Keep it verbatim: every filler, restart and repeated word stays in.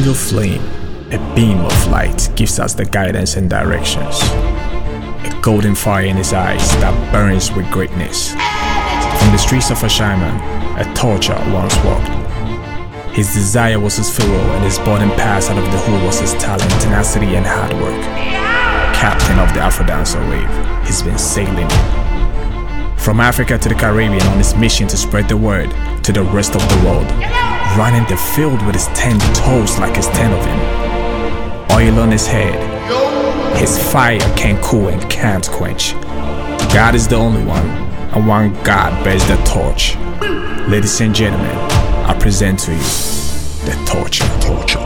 single flame, a beam of light gives us the guidance and directions. A golden fire in his eyes that burns with greatness. From the streets of Ashaiman, a torture once walked. His desire was his fuel, and his boarding pass out of the hull was his talent, tenacity, and hard work. Captain of the Afro-Dancer wave, he's been sailing from Africa to the Caribbean on his mission to spread the word to the rest of the world. Running the field with his ten toes like his ten of him. Oil on his head, his fire can't cool and can't quench. God is the only one, and one God bears the torch. Ladies and gentlemen, I present to you the torture. torture.